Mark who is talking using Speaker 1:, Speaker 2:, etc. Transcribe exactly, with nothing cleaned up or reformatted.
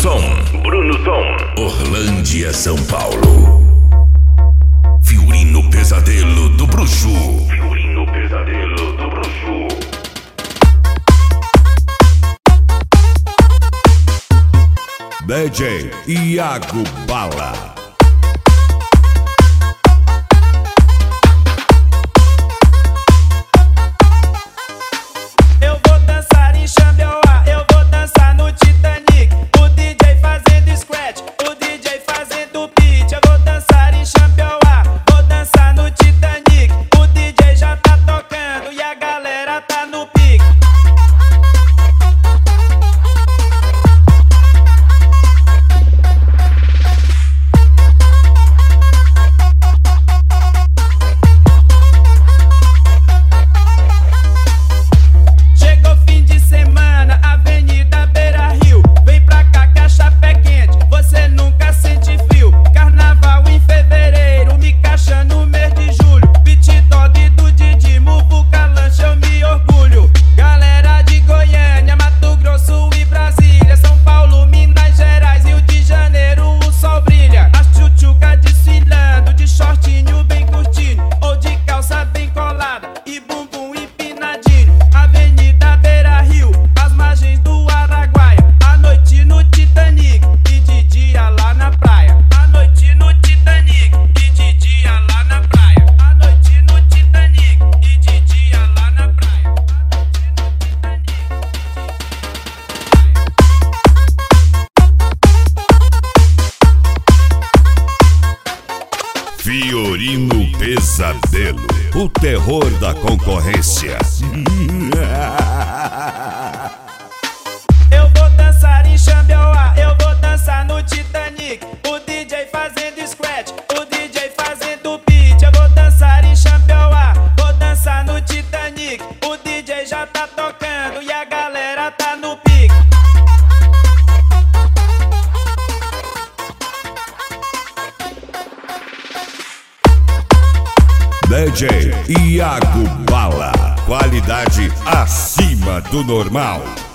Speaker 1: Som, Bruno Som, Orlândia, São Paulo. Fiorino Pesadelo do Bruxo. Fiorino Pesadelo do Bruxo. D J Iago Bala. Fiorino Pesadelo, o terror da concorrência.
Speaker 2: Eu vou dançar em Xambioá, eu vou dançar no Titanic. O D J fazendo scratch, o D J fazendo beat. Eu vou dançar em Xambioá, vou dançar no Titanic. O D J já tá tocando e a galera tá no pique.
Speaker 1: D J Iago Bala, qualidade acima do normal.